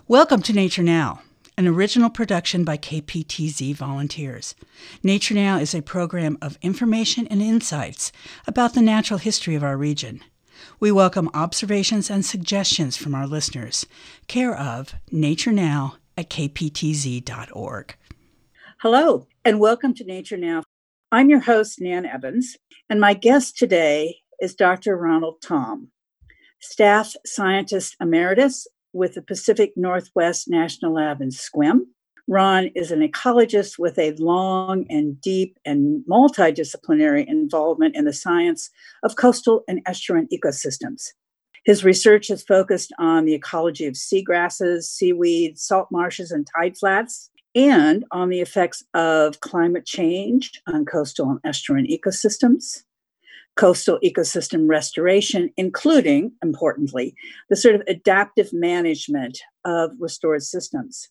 Welcome to Nature Now, an original production by KPTZ volunteers. Nature Now is a program of information and insights about the natural history of our region. We welcome observations and suggestions from our listeners. Care of Nature Now at kptz.org. Hello, and welcome to Nature Now. I'm your host, Nan Evans, and my guest today is Dr. Ronald Thom, Staff Scientist Emeritus with the Pacific Northwest National Lab in Sequim. Ron is an ecologist with a long and deep and multidisciplinary involvement in the science of coastal and estuarine ecosystems. His research is focused on the ecology of seagrasses, seaweeds, salt marshes, and tide flats, and on the effects of climate change on coastal and estuarine ecosystems, coastal ecosystem restoration, including, importantly, the sort of adaptive management of restored systems.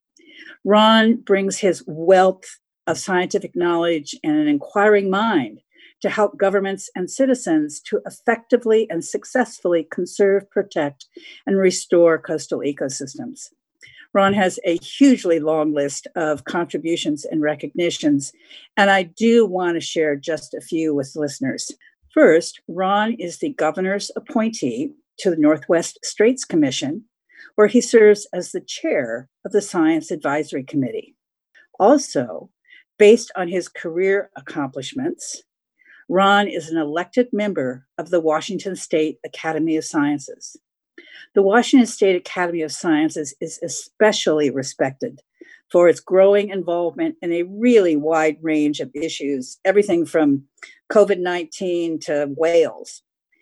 Ron brings his wealth of scientific knowledge and an inquiring mind to help governments and citizens to effectively and successfully conserve, protect, and restore coastal ecosystems. Ron has a hugely long list of contributions and recognitions, and I do want to share just a few with listeners. First, Ron is the governor's appointee to the Northwest Straits Commission, where he serves as the chair of the Science Advisory Committee. Also, based on his career accomplishments, Ron is an elected member of the Washington State Academy of Sciences. The Washington State Academy of Sciences is especially respected for its growing involvement in a really wide range of issues, everything from COVID-19 to whales.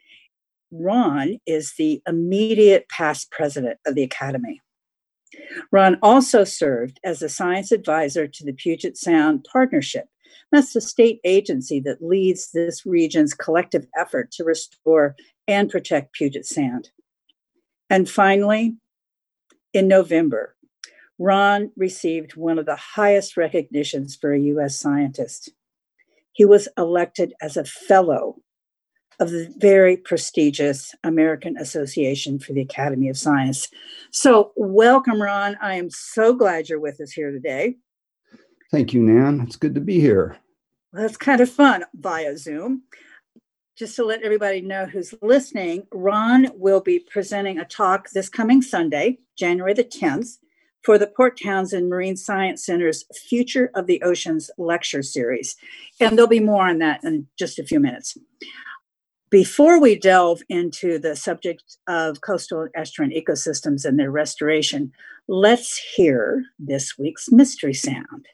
Ron is the immediate past president of the Academy. Ron also served as a science advisor to the Puget Sound Partnership. That's the state agency that leads this region's collective effort to restore and protect Puget Sound. And finally, in November, Ron received one of the highest recognitions for a U.S. scientist. He was elected as a fellow of the very prestigious American Association for the Academy of Science. So welcome, Ron. I am so glad you're with us here today. Thank you, Nan. It's good to be here. Well, that's kind of fun via Zoom. Just to let everybody know who's listening, Ron will be presenting a talk this coming Sunday, January the 10th, for the Port Townsend Marine Science Center's Future of the Oceans lecture series. And there'll be more on that in just a few minutes. Before we delve into the subject of coastal and estuarine ecosystems and their restoration, let's hear this week's mystery sound.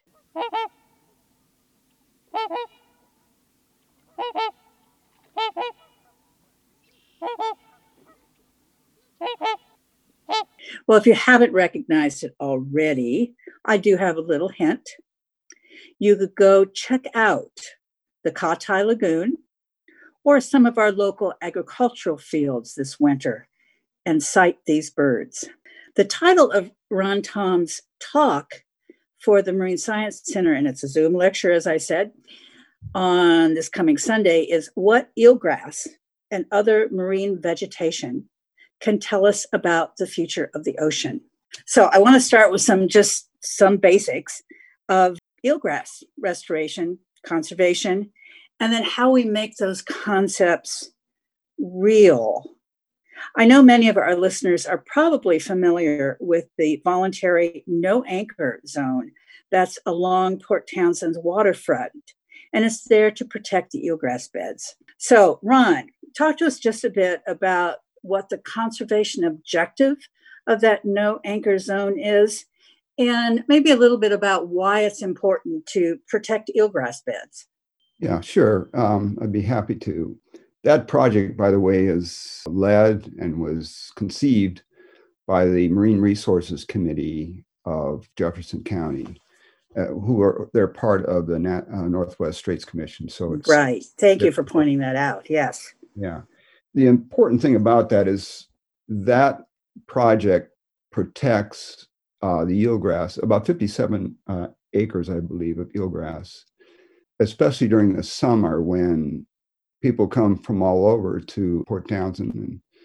Well, if you haven't recognized it already, I do have a little hint. You could go check out the Katai Lagoon or some of our local agricultural fields this winter and sight these birds. The title of Ron Thom's talk for the Marine Science Center, and it's a Zoom lecture, as I said, on this coming Sunday, is What Eelgrass and Other Marine Vegetation Can Tell Us About the Future of the Ocean. So I want to start with some basics of eelgrass restoration, conservation, and then how we make those concepts real. I know many of our listeners are probably familiar with the voluntary no anchor zone that's along Port Townsend's waterfront, and it's there to protect the eelgrass beds. So, Ron, talk to us just a bit about what the conservation objective of that no anchor zone is, and maybe a little bit about why it's important to protect eelgrass beds. Yeah, sure. I'd be happy to. That project, by the way, is led and was conceived by the Marine Resources Committee of Jefferson County, they're part of the Northwest Straits Commission. So it's right. Thank you for pointing that out. Yes. Yeah. The important thing about that is that project protects the eelgrass, about 57 acres, I believe, of eelgrass, especially during the summer when people come from all over to Port Townsend and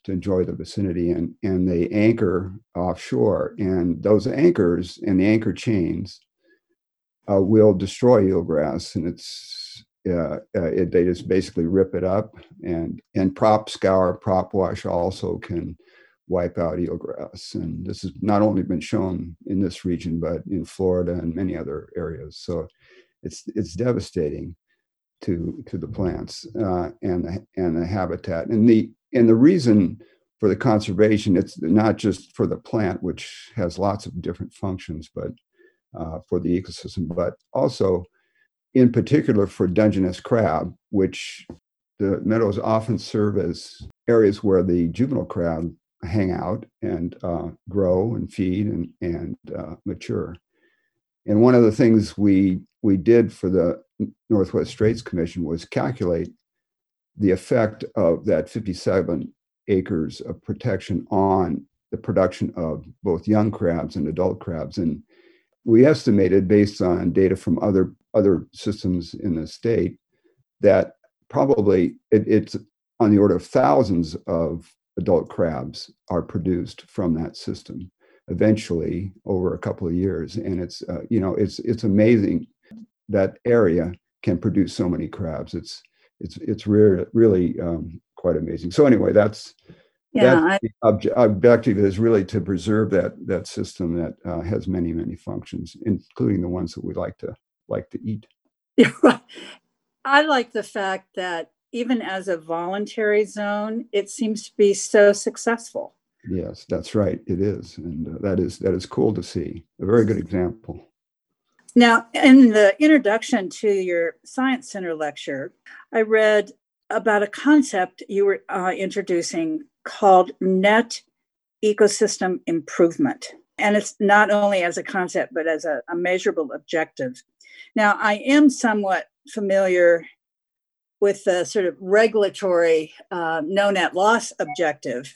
to enjoy the vicinity, and they anchor offshore. And those anchors and the anchor chains will destroy eelgrass, and they just basically rip it up. And prop scour, prop wash also can wipe out eelgrass. And this has not only been shown in this region, but in Florida and many other areas. So it's devastating to the plants and the habitat. And the reason for the conservation, it's not just for the plant, which has lots of different functions, but for the ecosystem, but also in particular for Dungeness crab, which the meadows often serve as areas where the juvenile crab hang out and grow and feed and mature. And one of the things we did for the Northwest Straits Commission was calculate the effect of that 57 acres of protection on the production of both young crabs and adult crabs. And we estimated, based on data from other systems in the state, that probably it's on the order of thousands of adult crabs are produced from that system eventually over a couple of years. And it's amazing that area can produce so many crabs. It's really quite amazing. So anyway, that's the objective is really to preserve that system that has many functions, including the ones that we like to eat. Yeah, right. I like the fact that even as a voluntary zone, it seems to be so successful. Yes, that's right. It is, and that is cool to see. A very good example. Now, in the introduction to your Science Center lecture, I read about a concept you were introducing called net ecosystem improvement. And it's not only as a concept, but as a measurable objective. Now, I am somewhat familiar with the sort of regulatory no net loss objective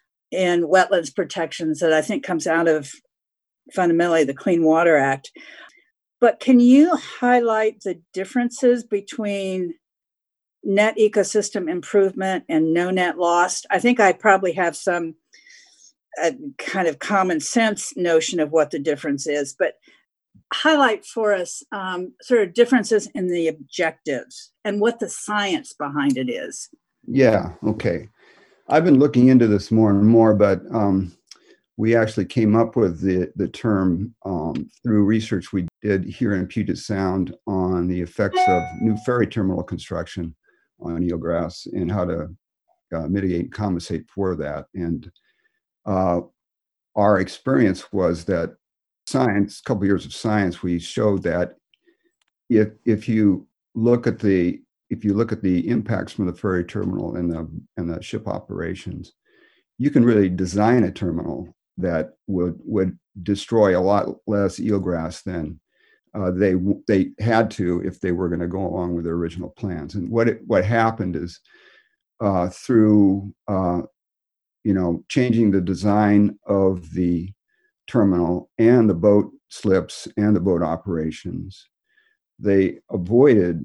in wetlands protections that I think comes out of fundamentally the Clean Water Act. But can you highlight the differences between net ecosystem improvement and no net loss? I think I probably have some kind of common sense notion of what the difference is, but highlight for us sort of differences in the objectives and what the science behind it is. Yeah, okay. I've been looking into this more and more, but we actually came up with the term through research we did here in Puget Sound on the effects of new ferry terminal construction on eelgrass and how to mitigate and compensate for that. And our experience was that science, a couple of years of science, we showed that if you look at the impacts from the ferry terminal and the ship operations, you can really design a terminal that would destroy a lot less eelgrass than they had to if they were going to go along with their original plans. And what happened is through changing the design of the terminal and the boat slips and the boat operations, they avoided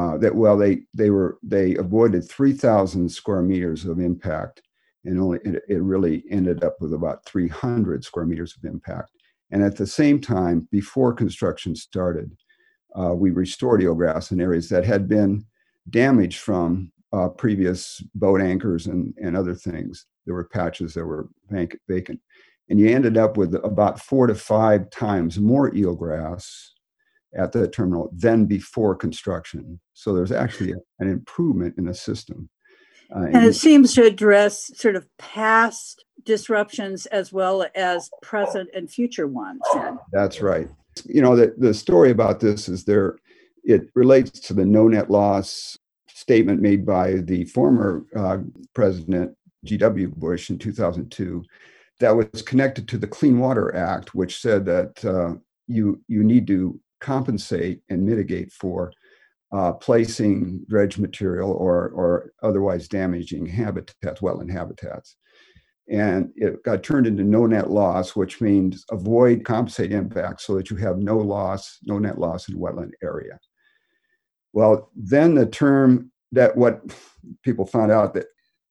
they avoided 3,000 square meters of impact, and it really ended up with about 300 square meters of impact. And at the same time, before construction started, we restored eelgrass in areas that had been damaged from previous boat anchors and other things. There were patches that were vacant. And you ended up with about 4 to 5 times more eelgrass at the terminal than before construction. So there's actually an improvement in the system. And it seems to address sort of past disruptions as well as present and future ones. That's right. The story about this is it relates to the no net loss statement made by the former President G.W. Bush in 2002 that was connected to the Clean Water Act, which said that you need to compensate and mitigate for placing dredge material or otherwise damaging habitats, wetland habitats. And it got turned into no net loss, which means avoid compensate impact so that you have no net loss in wetland area. Well, then the term that what people found out that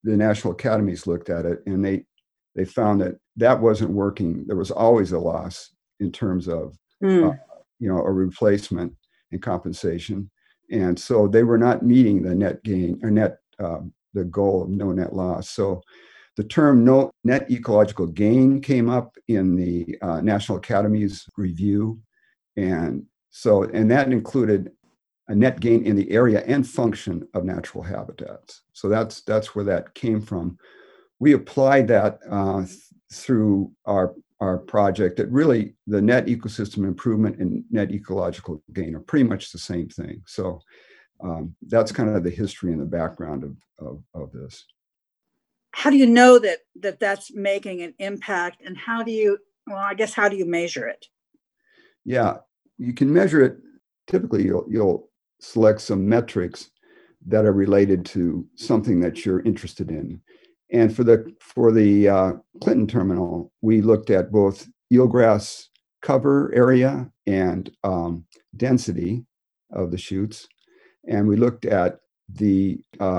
the national academies looked at it, and they found that that wasn't working. There was always a loss in terms of a replacement and compensation, and so they were not meeting the net gain or the goal of no net loss. So the term no net ecological gain came up in the National Academies review, and that included a net gain in the area and function of natural habitats. So that's where that came from. We applied that through our project. That really, the net ecosystem improvement and net ecological gain are pretty much the same thing. So that's kind of the history and the background of this. How do you know that that's making an impact, and how do you measure it? Yeah, you can measure it. Typically, you'll select some metrics that are related to something that you're interested in. And for the Clinton terminal, we looked at both eelgrass cover area and density of the chutes, and we looked at the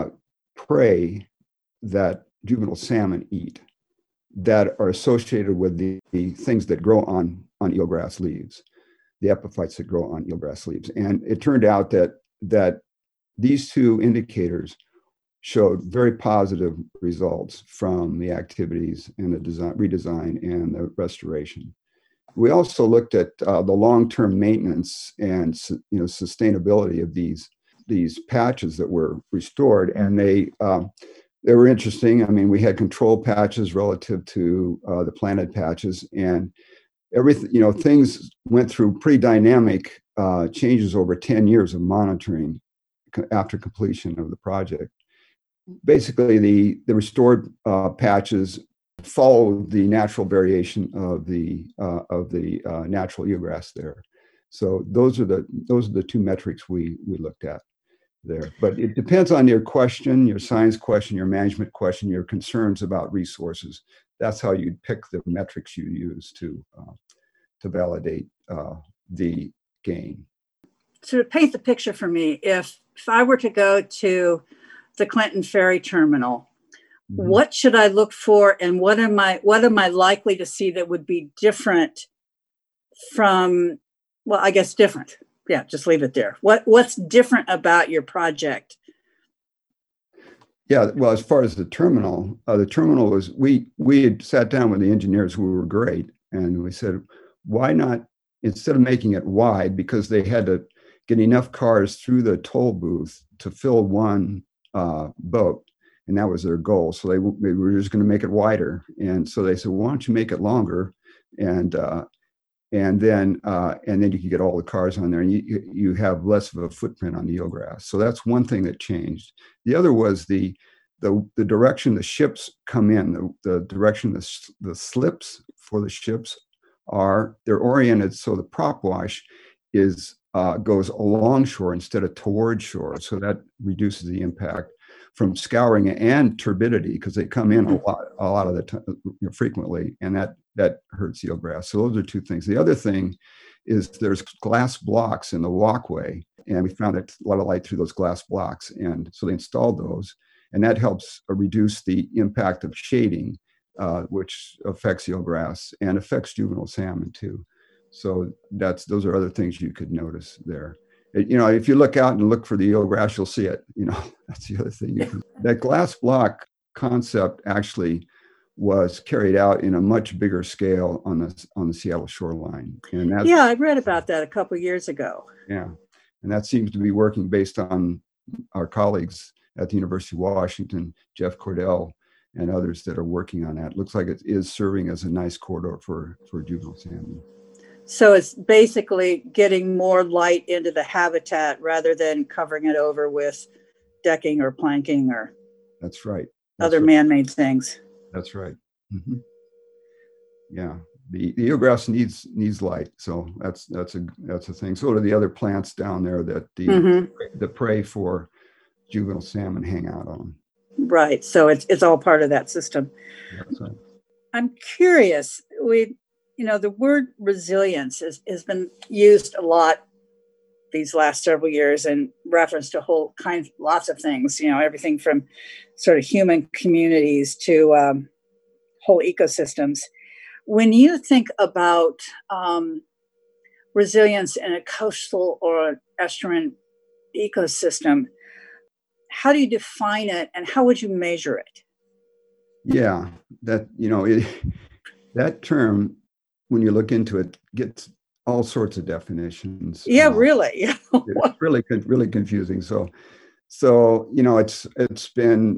prey that juvenile salmon eat that are associated with the things that grow on eelgrass leaves, the epiphytes that grow on eelgrass leaves. And it turned out that these two indicators showed very positive results from the activities and the redesign and the restoration. We also looked at the long-term maintenance and sustainability of these patches that were restored, and they were interesting. I mean, we had control patches relative to the planted patches, and everything. Things went through pretty dynamic changes over 10 years of monitoring after completion of the project. Basically, the restored patches follow the natural variation of the natural eelgrass there. So those are the two metrics we looked at there. But it depends on your question, your science question, your management question, your concerns about resources. That's how you'd pick the metrics you use to validate the gain. So to paint the picture for me, if I were to go to the Clinton Ferry Terminal, what should I look for, and what am I likely to see that would be different from? Well, I guess different. Yeah, just leave it there. What's different about your project? Yeah, well, as far as the terminal was, we had sat down with the engineers who were great, and we said, why not, instead of making it wide, because they had to get enough cars through the toll booth to fill one boat, and that was their goal. So they were just going to make it wider, and so they said, why don't you make it longer, and then you can get all the cars on there, and you have less of a footprint on the eelgrass. So that's one thing that changed. The other was the direction the ships come in, the direction the slips for the ships they're oriented so the prop wash goes along shore instead of towards shore. So that reduces the impact from scouring and turbidity, because they come in a lot of the time, frequently, and that hurts eelgrass. So those are two things. The other thing is there's glass blocks in the walkway, and we found that a lot of light through those glass blocks, and so they installed those, and that helps reduce the impact of shading, which affects eelgrass and affects juvenile salmon too. So those are other things you could notice there. If you look out and look for the eelgrass, you'll see it. That's the other thing. That glass block concept actually was carried out in a much bigger scale on the Seattle shoreline. And I read about that a couple of years ago. Yeah, and that seems to be working based on our colleagues at the University of Washington, Jeff Cordell, and others that are working on that. It looks like it is serving as a nice corridor for juvenile salmon. So it's basically getting more light into the habitat rather than covering it over with decking or planking or that's right. Other man-made things. That's right. Mm-hmm. Yeah, the eelgrass needs light, so that's a thing. So do the other plants down there that the prey for juvenile salmon hang out on. Right. So it's all part of that system. That's right. I'm curious. The word resilience has been used a lot these last several years in reference to lots of things, everything from sort of human communities to whole ecosystems. When you think about resilience in a coastal or estuarine ecosystem, how do you define it and how would you measure it? Yeah, that, that term, when you look into it, gets all sorts of definitions. Yeah, really. It's really confusing. So, it's been,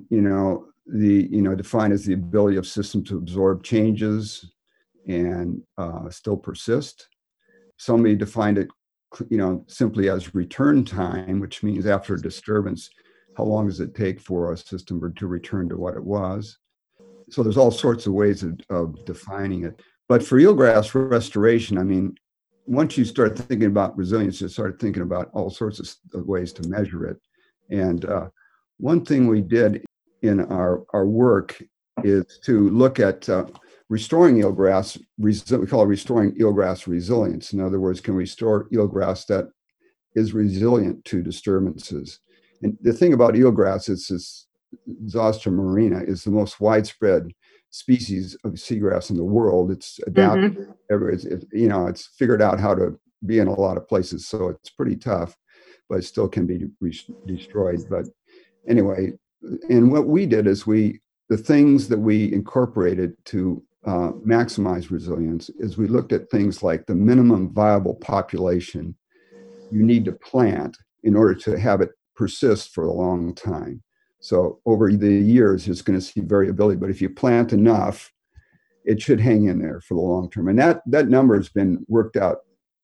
defined as the ability of systems to absorb changes and still persist. Somebody defined it, simply as return time, which means after a disturbance, how long does it take for a system to return to what it was? So there's all sorts of ways of defining it. But for eelgrass restoration, I mean, once you start thinking about resilience, you start thinking about all sorts of ways to measure it. And one thing we did in our work is to look at restoring eelgrass. We call it restoring eelgrass resilience. In other words, can we restore eelgrass that is resilient to disturbances? And the thing about eelgrass is this Zostera marina is the most widespread species of seagrass in the world. It's adapted. It's figured out how to be in a lot of places, so it's pretty tough, but it still can be destroyed. But anyway, and what we did is the things that we incorporated to maximize resilience is we looked at things like the minimum viable population you need to plant in order to have it persist for a long time. So over the years, it's going to see variability, but if you plant enough, it should hang in there for the long term. And that number has been worked out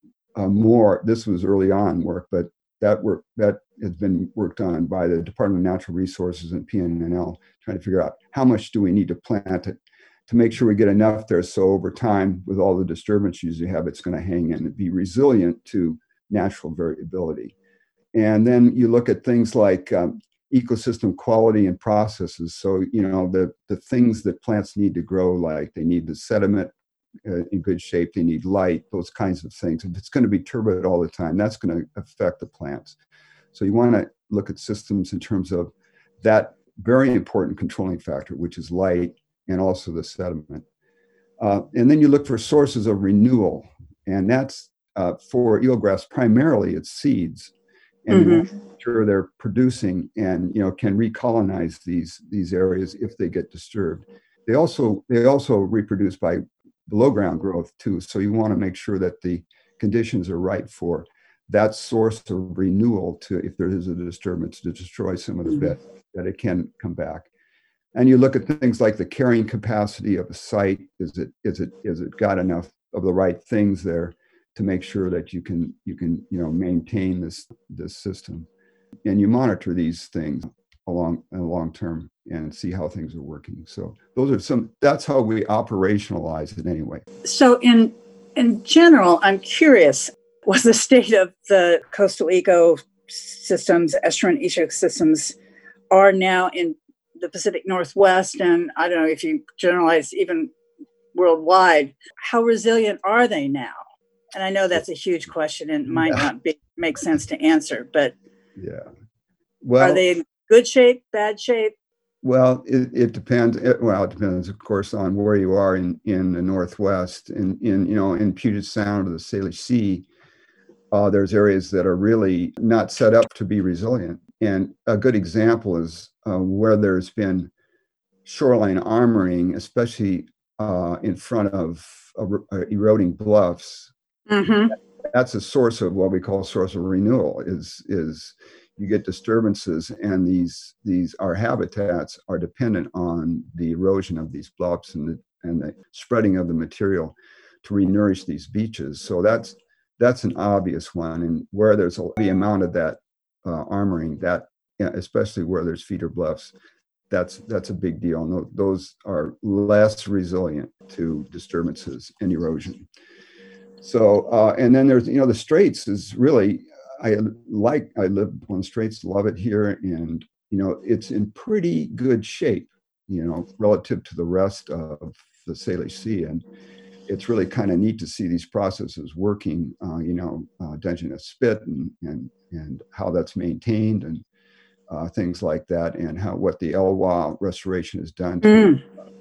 more. This was early on work, but that has been worked on by the Department of Natural Resources and PNNL, trying to figure out how much do we need to plant it to make sure we get enough there. So over time, with all the disturbances you have, it's going to hang in and be resilient to natural variability. And then you look at things like ecosystem quality and processes. So, the things that plants need to grow, like they need the sediment in good shape, they need light, those kinds of things. If it's going to be turbid all the time, that's going to affect the plants. So you want to look at systems in terms of that very important controlling factor, which is light and also the sediment. And then you look for sources of renewal. And that's for eelgrass, primarily it's seeds. And sure they're producing and can recolonize these areas if they get disturbed. They also reproduce by below ground growth too. So you want to make sure that the conditions are right for that source of renewal to, if there is a disturbance, to destroy some of the bed, that it can come back. And you look at things like the carrying capacity of a site. Is it got enough of the right things there to make sure that you can maintain this system? And you monitor these things long term and see how things are working. So that's how we operationalize it anyway. So in general, I'm curious, what the state of the coastal ecosystems, estuarine ecosystems are now in the Pacific Northwest, and I don't know if you generalize even worldwide, how resilient are they now? And I know that's a huge question and might not make sense to answer, but are they in good shape, bad shape? Well, it depends. It depends, of course, on where you are in the Northwest. In Puget Sound or the Salish Sea, there's areas that are really not set up to be resilient. And a good example is where there's been shoreline armoring, especially in front of eroding bluffs. That's a source of what we call source of renewal. Is you get disturbances, and our habitats are dependent on the erosion of these bluffs and the spreading of the material to renourish these beaches. So that's an obvious one, and where there's the amount of that armoring, that especially where there's feeder bluffs, that's a big deal. And those are less resilient to disturbances and erosion. So and then there's the Straits is really, I live on the Straits, love it here, and it's in pretty good shape, relative to the rest of the Salish Sea. And it's really kind of neat to see these processes working, Dungeness spit and how that's maintained and things like that, and what the Elwha restoration has done to,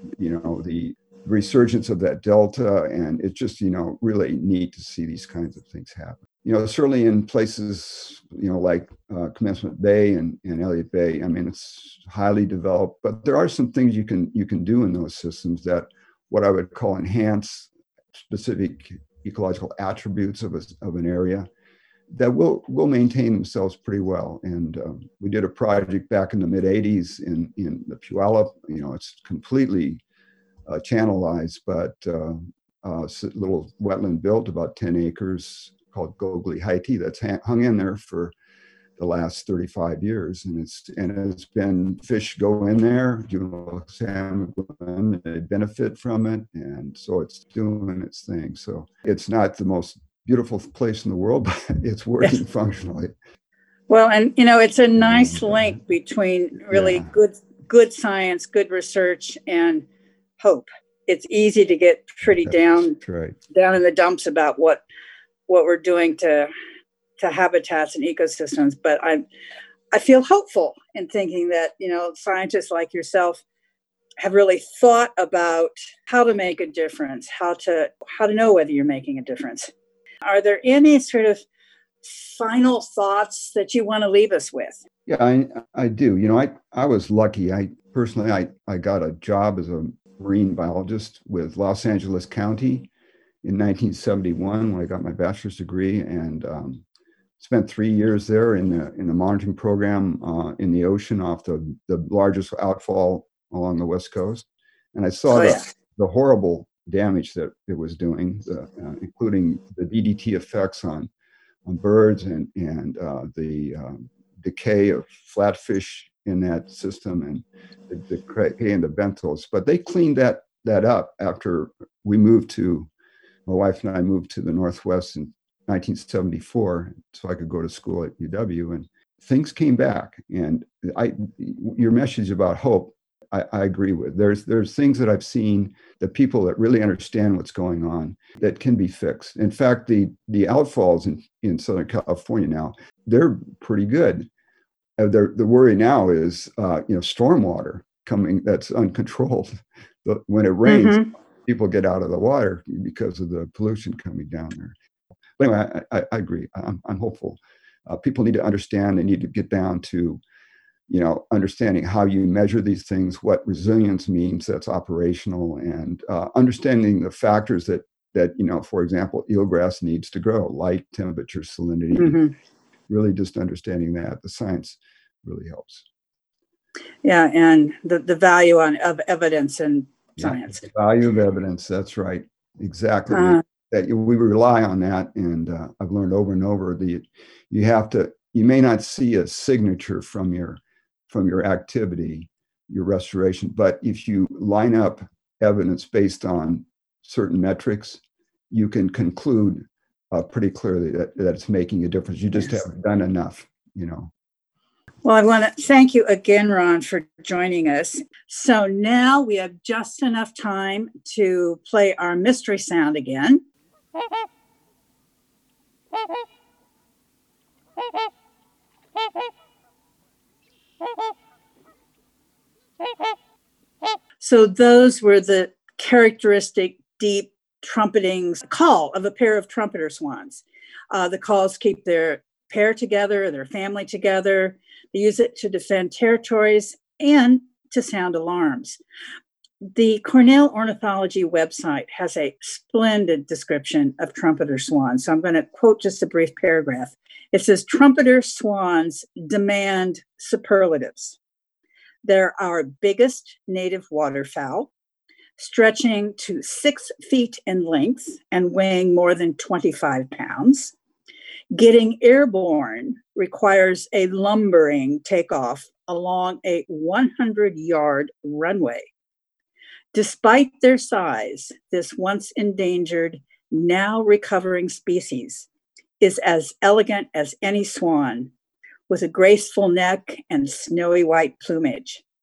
the resurgence of that delta. And it's just, really neat to see these kinds of things happen. Certainly in places, like Commencement Bay and Elliott Bay, I mean, it's highly developed, but there are some things you can do in those systems that what I would call enhance specific ecological attributes of an area that will maintain themselves pretty well. And we did a project back in the mid 80s in the Puyallup. It's completely channelized, but a little wetland built about 10 acres called Gogli Haiti that's hung in there for the last 35 years. And it's been fish go in there, juvenile salmon go in, they benefit from it. And so it's doing its thing. So it's not the most beautiful place in the world, but it's working functionally. Well, and it's a nice link between really good science, good research, and hope. It's easy to get pretty down in the dumps about what we're doing to habitats and ecosystems, but I feel hopeful in thinking that scientists like yourself have really thought about how to make a difference, how to know whether you're making a difference. Are there any sort of final thoughts that you want to leave us with? Yeah, I do. I was lucky. I got a job as a marine biologist with Los Angeles County in 1971 when I got my bachelor's degree, and spent 3 years there in the monitoring program in the ocean off the largest outfall along the West Coast. And I saw the horrible damage that it was doing, including the DDT effects on birds and the decay of flatfish in that system and the decay in the benthos. But they cleaned that up after my wife and I moved to the Northwest in 1974, so I could go to school at UW, and things came back. And your message about hope, I agree with. There's things that I've seen that people that really understand what's going on that can be fixed. In fact, the outfalls in Southern California now, they're pretty good. The worry now is stormwater coming that's uncontrolled. When it rains, people get out of the water because of the pollution coming down there. But anyway, I agree. I'm hopeful. People need to understand. They need to get down to, understanding how you measure these things, what resilience means that's operational, and understanding the factors that for example, eelgrass needs to grow: light, temperature, salinity. Really, just understanding that the science really helps. Yeah, and the value of evidence and science. The value of evidence. That's right. Exactly. That we rely on that, and I've learned over and over that you may not see a signature from your activity, your restoration, but if you line up evidence based on certain metrics, you can conclude pretty clearly that it's making a difference. You just haven't done enough, Well, I want to thank you again, Ron, for joining us. So now we have just enough time to play our mystery sound again. So those were the characteristic deep trumpeting call of a pair of trumpeter swans. The calls keep their pair together, their family together. They use it to defend territories and to sound alarms. The Cornell Ornithology website has a splendid description of trumpeter swans. So I'm going to quote just a brief paragraph. It says, "Trumpeter swans demand superlatives. They're our biggest native waterfowl, stretching to 6 feet in length and weighing more than 25 pounds. Getting airborne requires a lumbering takeoff along a 100-yard runway. Despite their size, this once endangered, now recovering species is as elegant as any swan, with a graceful neck and snowy white plumage.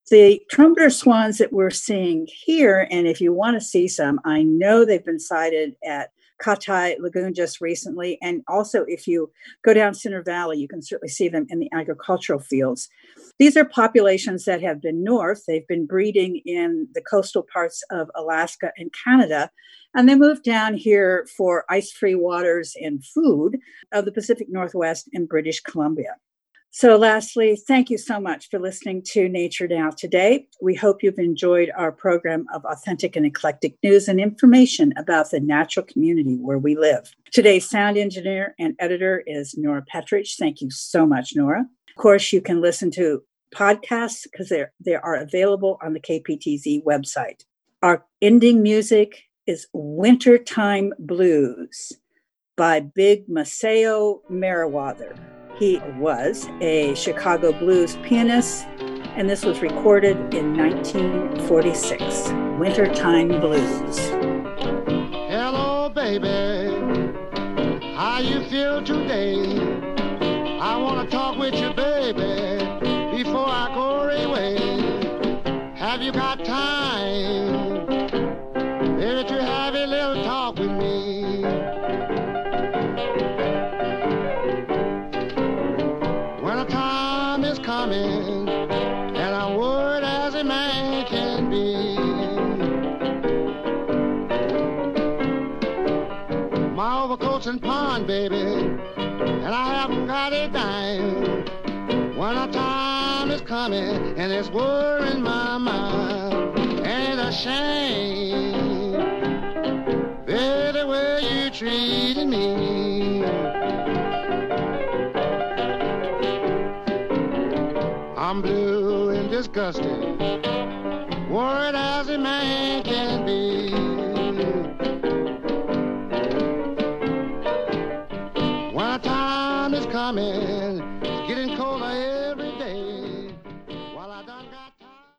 The trumpeter swans that we're seeing here, and if you want to see some, I know they've been sighted at Katai Lagoon just recently. And also, if you go down Center Valley, you can certainly see them in the agricultural fields. These are populations that have been north. They've been breeding in the coastal parts of Alaska and Canada. And they moved down here for ice-free waters and food of the Pacific Northwest and British Columbia. So lastly, thank you so much for listening to Nature Now today. We hope you've enjoyed our program of authentic and eclectic news and information about the natural community where we live. Today's sound engineer and editor is Nora Petridge. Thank you so much, Nora. Of course, you can listen to podcasts because they are available on the KPTZ website. Our ending music is Wintertime Blues by Big Maceo Merriweather. He was a Chicago blues pianist, and this was recorded in 1946. Wintertime Blues. Hello, baby. How you feel today? I want to talk with you, baby, before I go away. Have you got time, baby, to have a little talk with me? Time is coming, and I'm worried as a man can be. My overcoat's in pawn, baby, and I haven't got a dime. When the time is coming, and it's worrying my mind, ain't a shame, baby, the way you treated me. I'm blue and disgusted, worried as a man can be. When the time is coming, it's getting colder.